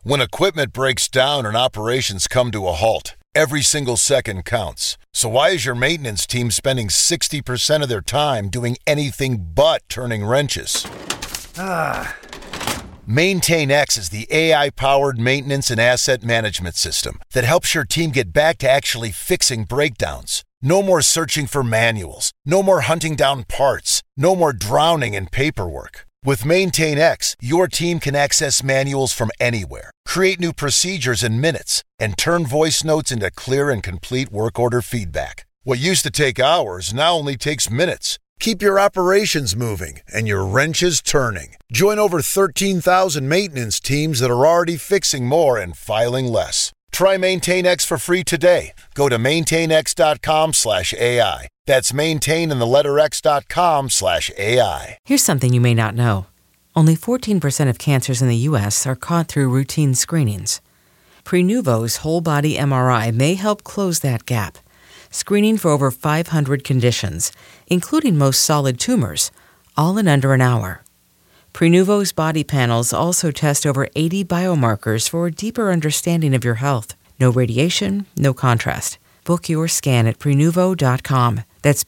When equipment breaks down and operations come to a halt, every single second counts. So why is your maintenance team spending 60% of their time doing anything but turning wrenches? MaintainX is the AI-powered maintenance and asset management system that helps your team get back to actually fixing breakdowns. No more searching for manuals. No more hunting down parts. No more drowning in paperwork. With MaintainX, your team can access manuals from anywhere, create new procedures in minutes, and turn voice notes into clear and complete work order feedback. What used to take hours now only takes minutes. Keep your operations moving and your wrenches turning. Join over 13,000 maintenance teams that are already fixing more and filing less. Try MaintainX for free today. Go to maintainx.com/AI. That's maintain in the letter x.com/AI. Here's something you may not know. Only 14% of cancers in the U.S. are caught through routine screenings. Prenuvo's whole-body MRI may help close that gap, screening for over 500 conditions, including most solid tumors, all in under an hour. Prenuvo's body panels also test over 80 biomarkers for a deeper understanding of your health. No radiation, no contrast. Book your scan at Prenuvo.com. That's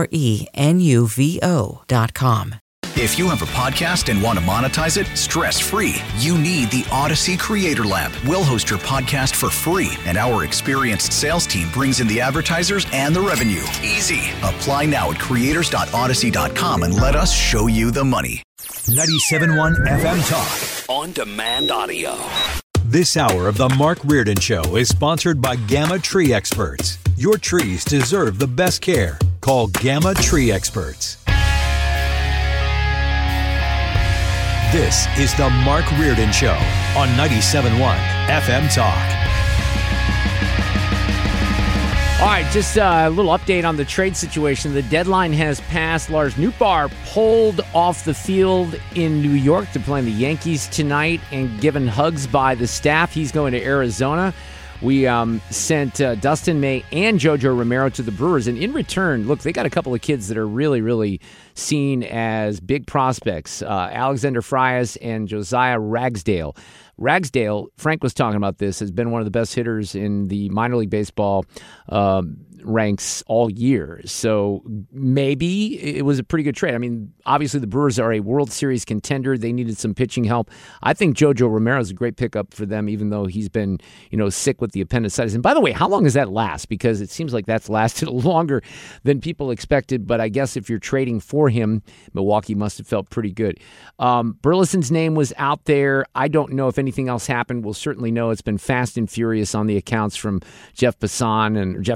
Prenuvo.com. If you have a podcast and want to monetize it stress-free, you need the Odyssey Creator Lab. We'll host your podcast for free, and our experienced sales team brings in the advertisers and the revenue. Easy. Apply now at creators.odyssey.com and let us show you the money. 97.1 FM Talk. On demand audio. This hour of the Mark Reardon Show is sponsored by Gamma Tree Experts. Your trees deserve the best care. Call Gamma Tree Experts. This is the Mark Reardon Show on 97.1 FM Talk. All right, just a little update on the trade situation. The deadline has passed. Lars Nootbaar pulled off the field in New York to play the Yankees tonight and given hugs by the staff. He's going to Arizona. We sent Dustin May and JoJo Romero to the Brewers. And in return, look, they got a couple of kids that are really, really seen as big prospects. Alexander Frias and Josiah Ragsdale. Ragsdale, Frank was talking about this, has been one of the best hitters in the minor league baseball ranks all year. So maybe it was a pretty good trade. I mean, obviously the Brewers are a World Series contender. They needed some pitching help. I think JoJo Romero is a great pickup for them, even though he's been, sick with the appendicitis. And by the way, how long does that last? Because it seems like that's lasted longer than people expected. But I guess if you're trading for him, Milwaukee must have felt pretty good. Burleson's name was out there. I don't know if anything else happened. We'll certainly know it's been fast and furious on the accounts from Jeff Passan,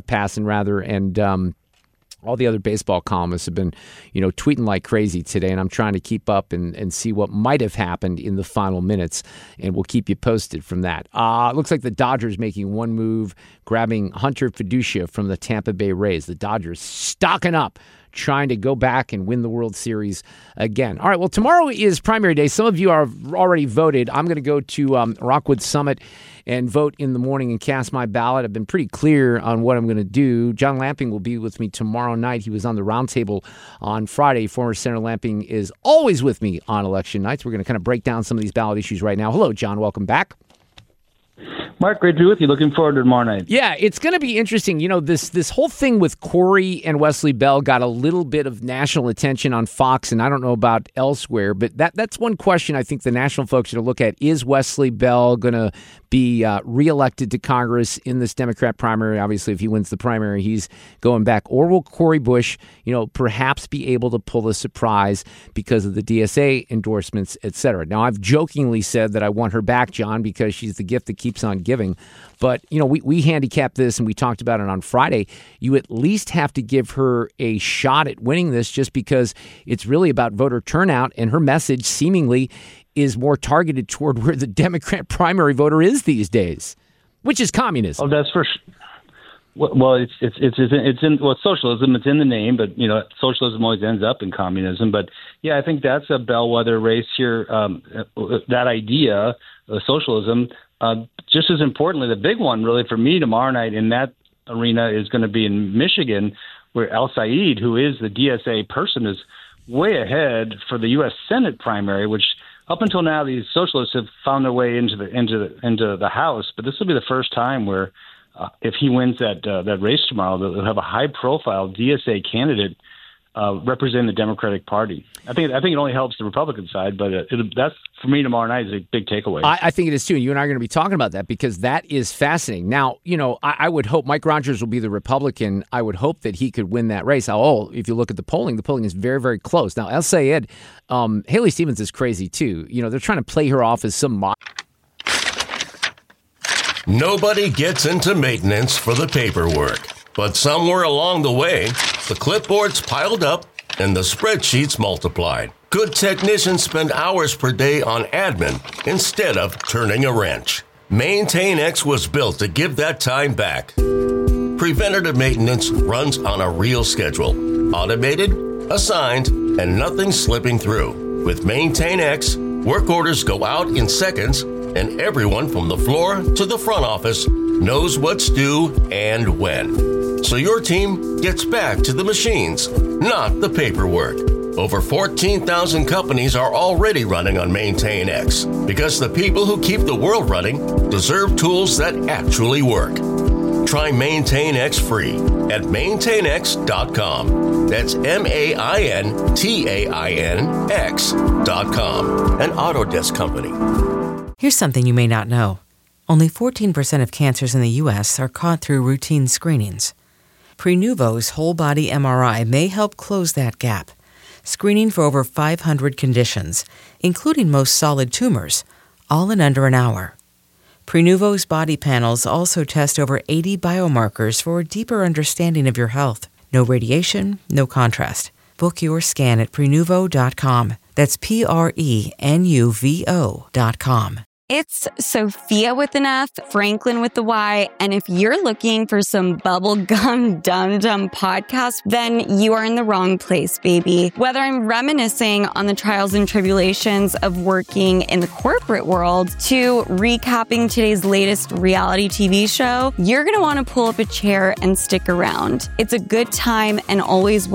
and all the other baseball columnists have been, tweeting like crazy today, and I'm trying to keep up and see what might have happened in the final minutes, and we'll keep you posted from that. Looks like the Dodgers making one move, grabbing Hunter Fiducia from the Tampa Bay Rays. The Dodgers stocking up, trying to go back and win the World Series again. All right, well, tomorrow is primary day. Some of you are already voted. I'm going to go to Rockwood Summit and vote in the morning and cast my ballot. I've been pretty clear on what I'm going to do. John Lamping will be with me tomorrow night. He was on the roundtable on Friday. Former Senator Lamping is always with me on election nights. We're going to kind of break down some of these ballot issues right now. Hello, John. Welcome back. Mark, great to be with you. Looking forward to tomorrow night. Yeah, it's going to be interesting. This whole thing with Corey and Wesley Bell got a little bit of national attention on Fox, and I don't know about elsewhere, but that's one question I think the national folks should look at. Is Wesley Bell going to be reelected to Congress in this Democrat primary? Obviously, if he wins the primary, he's going back. Or will Cori Bush, perhaps be able to pull a surprise because of the DSA endorsements, et cetera? Now, I've jokingly said that I want her back, John, because she's the gift that keeps on giving. But, we handicapped this and we talked about it on Friday. You at least have to give her a shot at winning this just because it's really about voter turnout, and her message seemingly is more targeted toward where the Democrat primary voter is these days, which is communism. Oh, that's for sure. Well, it's socialism. It's in the name, but socialism always ends up in communism. But yeah, I think that's a bellwether race here. That idea of socialism, just as importantly, the big one really for me tomorrow night in that arena is going to be in Michigan, where El Said, who is the DSA person, is way ahead for the U.S. Senate primary, which up until now, these socialists have found their way into the House, but this will be the first time where, if he wins that race tomorrow, they'll have a high-profile DSA candidate representing the Democratic Party. I think it only helps the Republican side, but that's, for me, tomorrow night is a big takeaway. I think it is too. And you and I are going to be talking about that because that is fascinating. Now, I would hope Mike Rogers will be the Republican. I would hope that he could win that race. If you look at the polling is very, very close. Now, El Sayed, Haley Stevens is crazy too. They're trying to play her off as some Nobody gets into maintenance for the paperwork. But somewhere along the way, the clipboards piled up and the spreadsheets multiplied. Good technicians spend hours per day on admin instead of turning a wrench. MaintainX was built to give that time back. Preventative maintenance runs on a real schedule. Automated, assigned, and nothing slipping through. With MaintainX, work orders go out in seconds, and everyone from the floor to the front office knows what's due and when. So your team gets back to the machines, not the paperwork. Over 14,000 companies are already running on MaintainX because the people who keep the world running deserve tools that actually work. Try MaintainX free at maintainx.com. That's MaintainX.com. An Autodesk company. Here's something you may not know. Only 14% of cancers in the U.S. are caught through routine screenings. Prenuvo's whole-body MRI may help close that gap, screening for over 500 conditions, including most solid tumors, all in under an hour. Prenuvo's body panels also test over 80 biomarkers for a deeper understanding of your health. No radiation, no contrast. Book your scan at Prenuvo.com. That's Prenuvo.com. It's Sophia with an F, Franklin with the Y, and if you're looking for some bubblegum dum-dum podcast, then you are in the wrong place, baby. Whether I'm reminiscing on the trials and tribulations of working in the corporate world to recapping today's latest reality TV show, you're going to want to pull up a chair and stick around. It's a good time and always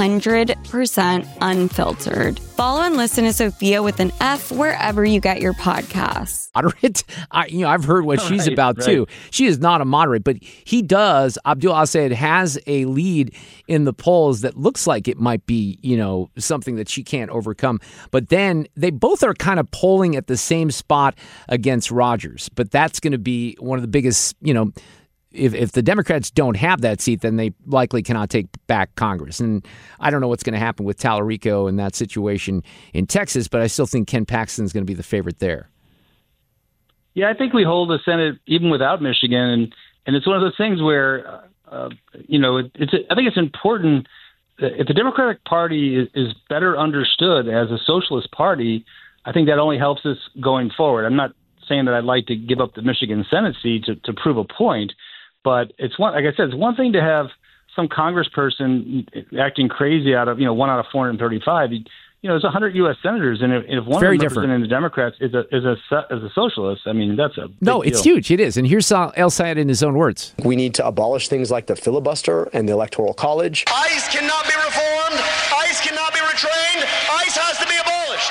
100% unfiltered. Follow and listen to Sophia with an F wherever you get your podcasts. Moderate. I've heard what she's about too. She is not a moderate, but he does. Abdul Assad has a lead in the polls that looks like it might be, something that she can't overcome. But then they both are kind of polling at the same spot against Rogers. But that's going to be one of the biggest, If the Democrats don't have that seat, then they likely cannot take back Congress. And I don't know what's going to happen with Tallarico and that situation in Texas, but I still think Ken Paxton's going to be the favorite there. Yeah, I think we hold the Senate even without Michigan, and it's one of those things where, I think it's important that if the Democratic Party is better understood as a socialist party, I think that only helps us going forward. I'm not saying that I'd like to give up the Michigan Senate seat to prove a point. But it's one, like I said, it's one thing to have some congressperson acting crazy out of, 1 out of 435. There's 100 U.S. senators, and if one of them representing the Democrats is a socialist, I mean, that's a big No, it's deal. huge. It is. And here's El Sayed in his own words. We need to abolish things like the filibuster and the Electoral College. ICE cannot be reformed. ICE cannot be retrained. ICE has to be abolished.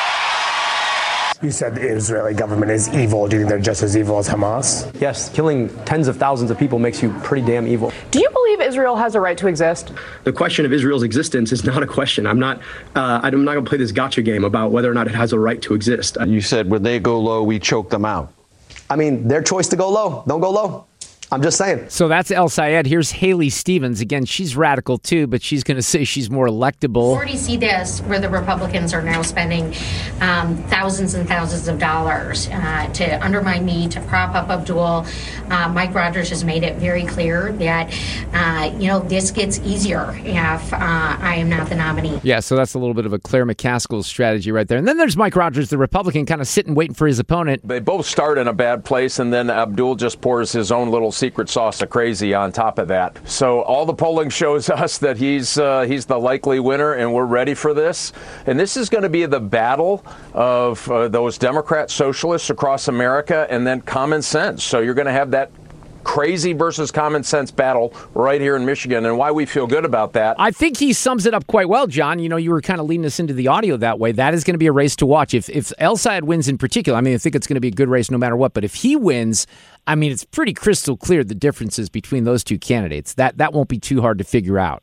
You said the Israeli government is evil. Do you think they're just as evil as Hamas? Yes, killing tens of thousands of people makes you pretty damn evil. Do you believe Israel has a right to exist? The question of Israel's existence is not a question. I'm not going to play this gotcha game about whether or not it has a right to exist. You said when they go low, we choke them out. I mean, their choice to go low. Don't go low. I'm just saying. So that's El Sayed. Here's Haley Stevens. Again, she's radical too, but she's going to say she's more electable. We already see this where the Republicans are now spending thousands and thousands of dollars to undermine me, to prop up Abdul. Mike Rogers has made it very clear that, this gets easier if I am not the nominee. Yeah, so that's a little bit of a Claire McCaskill strategy right there. And then there's Mike Rogers, the Republican, kind of sitting waiting for his opponent. They both start in a bad place, and then Abdul just pours his own little secret sauce of crazy on top of that. So all the polling shows us that he's the likely winner, and we're ready for this. And this is going to be the battle of those Democrat socialists across America and then common sense. So you're going to have that crazy versus common sense battle right here in Michigan, and why we feel good about that. I think he sums it up quite well, John. You know, you were kind of leading us into the audio that way. That is going to be a race to watch. If El Sayed wins in particular, I mean, I think it's going to be a good race no matter what. But if he wins, I mean, it's pretty crystal clear the differences between those two candidates. That won't be too hard to figure out.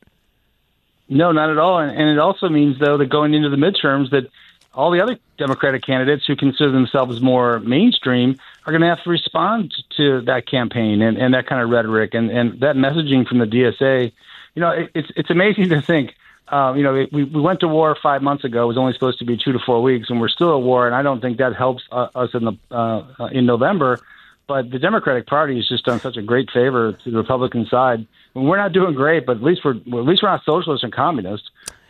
No, not at all. And it also means, though, that going into the midterms, that all the other Democratic candidates who consider themselves more mainstream are going to have to respond to that campaign and that kind of rhetoric and that messaging from the DSA. You know, it's amazing to think, we went to war 5 months ago. It was only supposed to be 2 to 4 weeks, and we're still at war, and I don't think that helps us in November. But the Democratic Party has just done such a great favor to the Republican side. And we're not doing great, but at least we're not socialists and communists.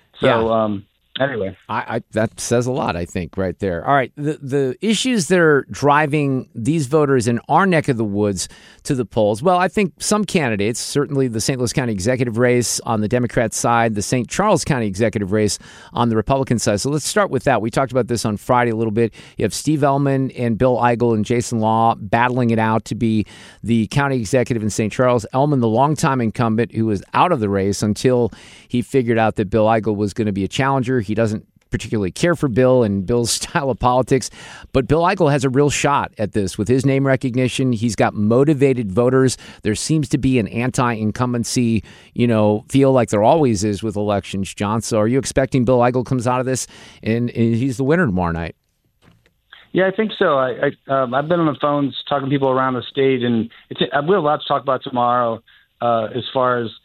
So anyway, that says a lot, I think, right there. All right, the issues that are driving these voters in our neck of the woods to the polls. Well, I think some candidates, certainly the St. Louis County executive race on the Democrat side, the St. Charles County executive race on the Republican side. So let's start with that. We talked about this on Friday a little bit. You have Steve Ellman and Bill Eigel and Jason Law battling it out to be the county executive in St. Charles. Ellman, the longtime incumbent who was out of the race until he figured out that Bill Eigel was going to be a challenger. He doesn't particularly care for Bill and Bill's style of politics, but Bill Eigel has a real shot at this with his name recognition. He's got motivated voters. There seems to be an anti-incumbency, feel like there always is with elections, John. So are you expecting Bill Eigel comes out of this and he's the winner tomorrow night? Yeah, I think so. I've been on the phones talking to people around the state, and we have a lot to talk about tomorrow as far as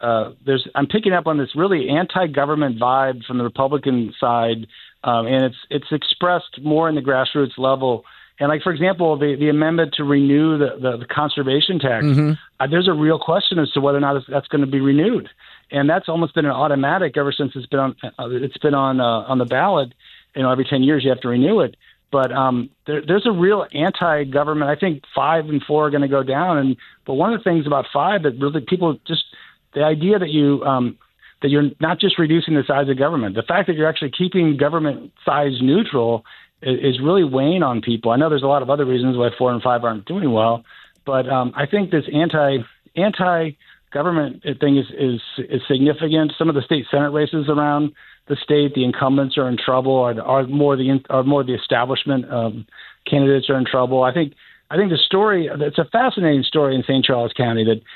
I'm picking up on this really anti-government vibe from the Republican side, and it's expressed more in the grassroots level. And like, for example, the amendment to renew the conservation tax, there's a real question as to whether or not that's going to be renewed. And that's almost been an automatic ever since it's been on the ballot. Every 10 years you have to renew it. But there's a real anti-government. I think 5 and 4 are going to go down. But one of the things about 5 that really people just the idea that you're not just reducing the size of government, the fact that you're actually keeping government size neutral is really weighing on people. I know there's a lot of other reasons why 4 and 5 aren't doing well, but I think this anti-government thing is significant. Some of the state Senate races around the state, the incumbents are in trouble, are more the establishment candidates are in trouble. I think the story, it's a fascinating story in St. Charles County that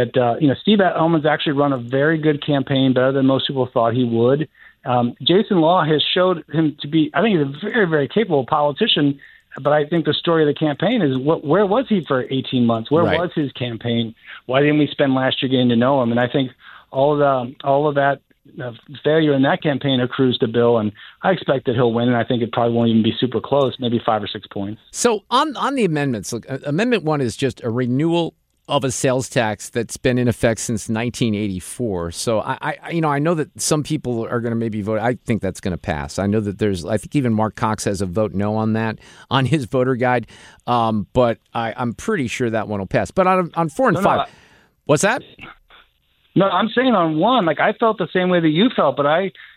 Steve Ellman's actually run a very good campaign, better than most people thought he would. Jason Law has showed him to be, I think he's a very, very capable politician, but I think the story of the campaign is where was he for 18 months? Where was his campaign? Why didn't we spend last year getting to know him? And I think all of that failure in that campaign accrues to Bill, and I expect that he'll win, and I think it probably won't even be super close, maybe 5 or 6 points. So on the amendments, look, Amendment 1 is just a renewal of a sales tax that's been in effect since 1984. So I know that some people are going to maybe vote. I think that's going to pass. I know that I think even Mark Cox has a vote no on that on his voter guide. But I'm pretty sure that one will pass. But on 4 and 5, what's that? No, I'm saying on 1, like I felt the same way that you felt, but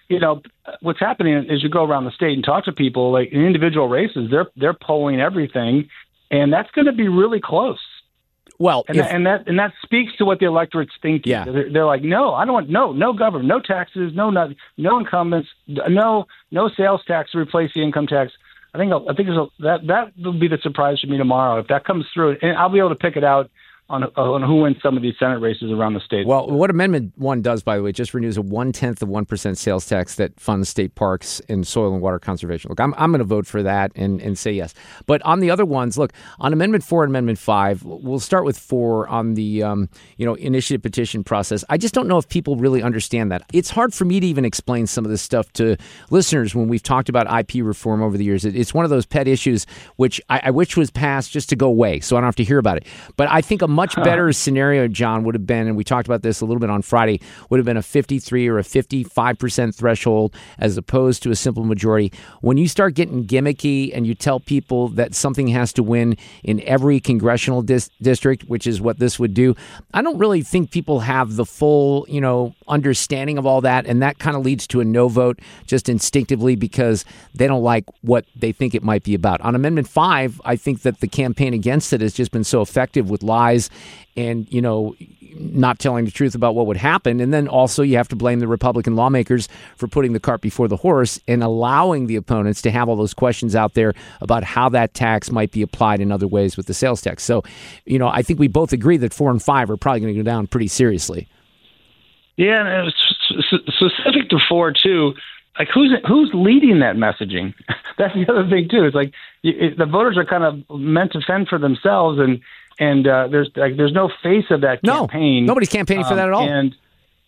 what's happening is you go around the state and talk to people, like in individual races, they're polling everything, and that's going to be really close. Well, that speaks to what the electorate's thinking. Yeah. They're like, no, I don't want no government, no taxes, no incumbents, no sales tax to replace the income tax. I think that will be the surprise for me tomorrow if that comes through, and I'll be able to pick it out on who wins some of these Senate races around the state. Well, what Amendment 1 does, by the way, just renews a 1/10 of 1% sales tax that funds state parks and soil and water conservation. Look, I'm going to vote for that and say yes. But on the other ones, look, on Amendment 4 and Amendment 5, we'll start with 4 on the initiative petition process. I just don't know if people really understand that. It's hard for me to even explain some of this stuff to listeners when we've talked about IP reform over the years. It's one of those pet issues which I wish was passed just to go away so I don't have to hear about it. But I think a much better scenario, John, would have been, and we talked about this a little bit on Friday, would have been a 53 or a 55% threshold as opposed to a simple majority. When you start getting gimmicky and you tell people that something has to win in every congressional district, which is what this would do, I don't really think people have the full, understanding of all that, and that kind of leads to a no vote just instinctively because they don't like what they think it might be about. On Amendment 5, I think that the campaign against it has just been so effective with lies and, not telling the truth about what would happen. And then also you have to blame the Republican lawmakers for putting the cart before the horse and allowing the opponents to have all those questions out there about how that tax might be applied in other ways with the sales tax. So, I think we both agree that 4 and 5 are probably going to go down pretty seriously. Yeah, and specific to 4 too. Like who's leading that messaging? That's the other thing too. It's like the voters are kind of meant to fend for themselves, and there's no face of that campaign. No, nobody's campaigning for that at all. And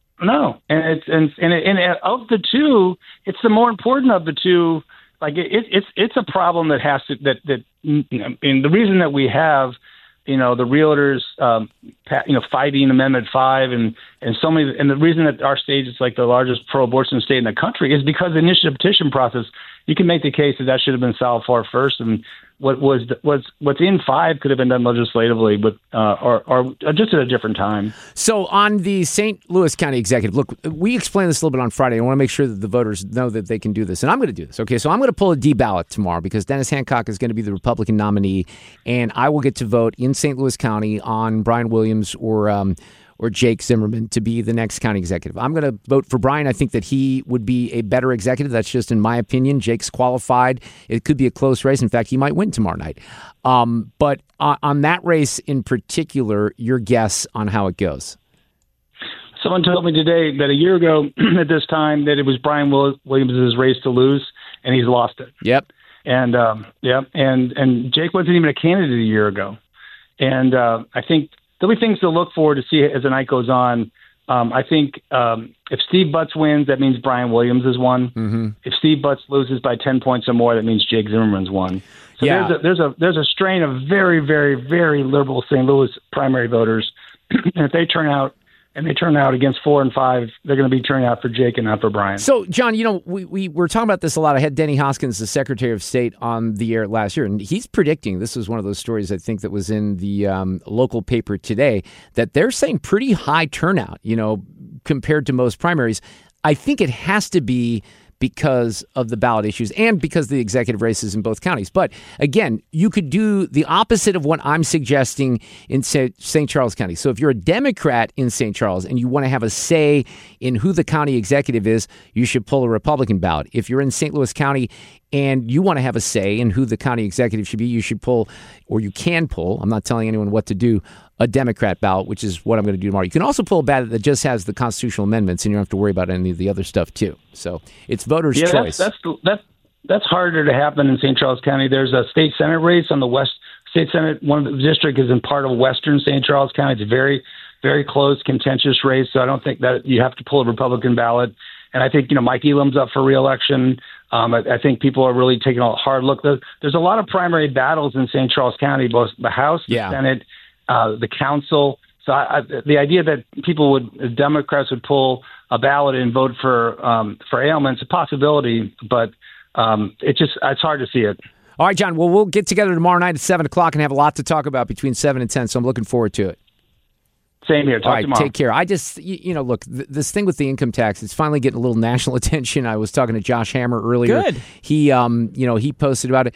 of the two, it's the more important of the two. Like it's a problem that has to and the reason that we have the realtors fighting Amendment 5 and so many, and the reason that our state is like the largest pro-abortion state in the country is because the initiative petition process. You can make the case that should have been solved far first, and what's in 5 could have been done legislatively, but or just at a different time. So on the St. Louis County Executive, look, we explained this a little bit on Friday. I want to make sure that the voters know that they can do this, and I'm going to do this. Okay, so I'm going to pull a D ballot tomorrow because Dennis Hancock is going to be the Republican nominee, and I will get to vote in St. Louis County on Brian Williams or Jake Zimmerman to be the next county executive. I'm going to vote for Brian. I think that he would be a better executive. That's just in my opinion. Jake's qualified. It could be a close race. In fact, he might win tomorrow night. But on that race in particular, your guess on how it goes? Someone told me today that a year ago at this time that it was Brian Williams' race to lose, and he's lost it. Yep. And and Jake wasn't even a candidate a year ago. And I think there'll be things to look forward to see as the night goes on. I think if Steve Butts wins, that means Brian Williams has won. Mm-hmm. If Steve Butts loses by 10 points or more, that means Jake Zimmerman's won. So there's a strain of very, very, very liberal St. Louis primary voters, and if they turn out against 4 and 5, they're going to be turning out for Jake and not for Brian. So, John, we were talking about this a lot. I had Denny Hoskins, the Secretary of State, on the air last year, and he's predicting, this was one of those stories I think that was in the local paper today, that they're saying pretty high turnout, compared to most primaries. I think it has to be because of the ballot issues and because of the executive races in both counties. But again, you could do the opposite of what I'm suggesting in St. Charles County. So if you're a Democrat in St. Charles and you want to have a say in who the county executive is, you should pull a Republican ballot. If you're in St. Louis County and you want to have a say in who the county executive should be, you should pull, or you can pull, I'm not telling anyone what to do, a Democrat ballot, which is what I'm going to do tomorrow. You can also pull a ballot that just has the constitutional amendments, and you don't have to worry about any of the other stuff, too. So it's voters' choice. That's harder to happen in St. Charles County. There's a state Senate race on the West State Senate. One of the district is in part of western St. Charles County. It's a very, very close, contentious race, so I don't think that you have to pull a Republican ballot. And I think, Mike Elam's up for re-election. I think people are really taking a hard look. There's a lot of primary battles in St. Charles County, both the House, the Senate, the council. So the idea that Democrats would pull a ballot and vote for Ailment's a possibility, but it's hard to see it. All right, John. Well, we'll get together tomorrow night at 7 o'clock and have a lot to talk about between 7 and 10, so I'm looking forward to it. Same here. Talk tomorrow. Take care. I just, look, this thing with the income tax, it's finally getting a little national attention. I was talking to Josh Hammer earlier. Good. He posted about it.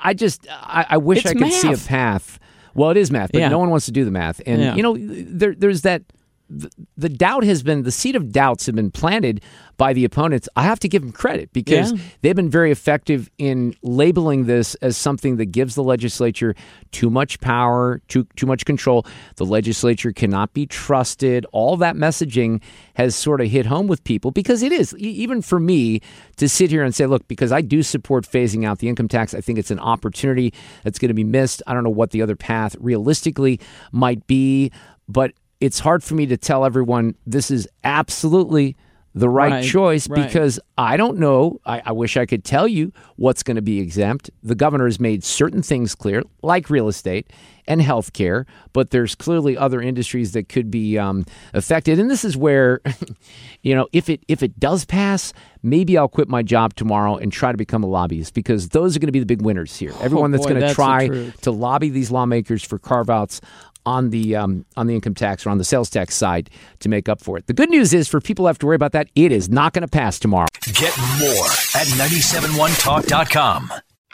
I wish I could see a path. Well, it is math, but no one wants to do the math. And, there's that. The doubt has been, the seed of doubts have been planted by the opponents. I have to give them credit because they've been very effective in labeling this as something that gives the legislature too much power, too much control. The legislature cannot be trusted. All that messaging has sort of hit home with people because it is, even for me, to sit here and say, look, because I do support phasing out the income tax. I think it's an opportunity that's going to be missed. I don't know what the other path realistically might be, but it's hard for me to tell everyone this is absolutely the right choice because I don't know. I wish I could tell you what's going to be exempt. The governor has made certain things clear, like real estate and healthcare, but there's clearly other industries that could be affected. And this is where, if it does pass, maybe I'll quit my job tomorrow and try to become a lobbyist, because those are going to be the big winners here. Everyone that's going to try to lobby these lawmakers for carve-outs on the income tax or on the sales tax side to make up for it. The good news is, for people who have to worry about that, it is not going to pass tomorrow. Get more at 971talk.com.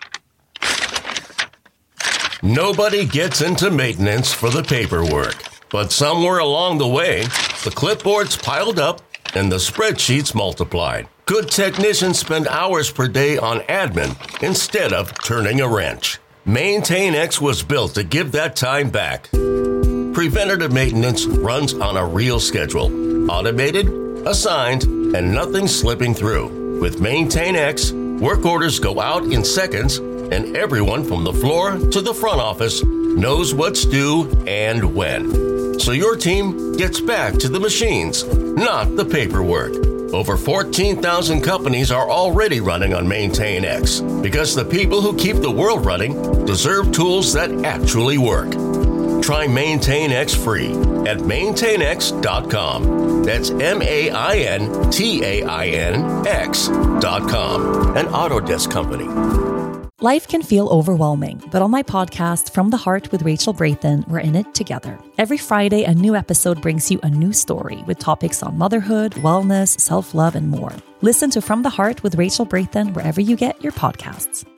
Nobody gets into maintenance for the paperwork, but somewhere along the way, the clipboards piled up and the spreadsheets multiplied. Good technicians spend hours per day on admin instead of turning a wrench. MaintainX was built to give that time back. Preventative maintenance runs on a real schedule, automated, assigned, and nothing slipping through. With MaintainX, work orders go out in seconds, and everyone from the floor to the front office knows what's due and when. So your team gets back to the machines, not the paperwork. Over 14,000 companies are already running on MaintainX, because the people who keep the world running deserve tools that actually work. Try MaintainX free at maintainx.com. That's MaintainX.com. An Autodesk company. Life can feel overwhelming, but on my podcast, From the Heart with Rachel Brathen, we're in it together. Every Friday, a new episode brings you a new story with topics on motherhood, wellness, self-love, and more. Listen to From the Heart with Rachel Brathen wherever you get your podcasts.